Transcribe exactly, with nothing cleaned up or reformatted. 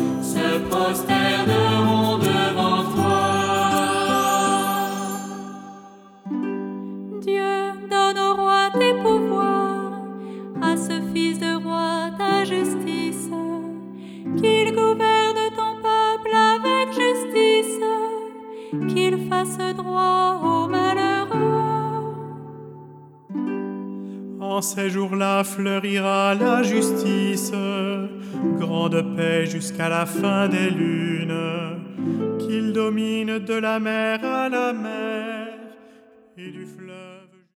se prosterneront devant toi. Dieu, donne au roi tes pouvoirs, à ce fils de roi ta justice, qu'il gouverne ton peuple avec justice, qu'il fasse droit aux malheureux. En ces jours-là fleurira la justice, grande paix jusqu'à la fin des lunes, qu'il domine de la mer à la mer et du fleuve